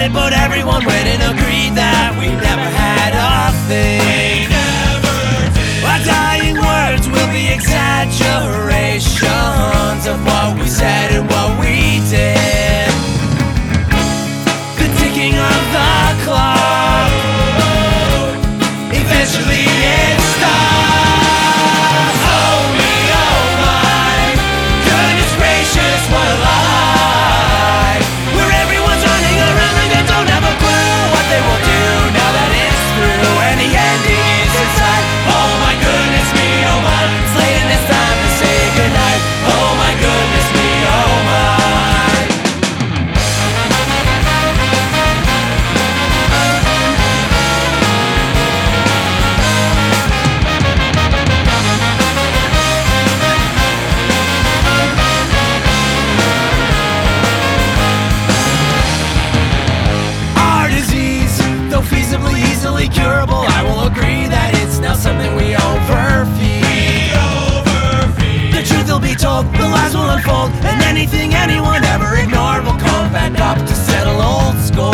it, but everyone went and agreed that we never had a thing. Our dying words will be exaggerations of what we said and what we did. The ticking of the clock, eventually it stops. Oh me, oh my, goodness gracious, what a lie. Where everyone's running around like they don't have a clue what they will do now that it's through and the ending is inside. Oh my goodness me, oh my, it's late and it's time to say goodnight. Oh my goodness me, oh my. Our disease, though feasibly easily curable, I will agree that it's now something we overfeed. The truth will be told, the lies will unfold, and anything anyone ever ignored will come back up to settle old scores.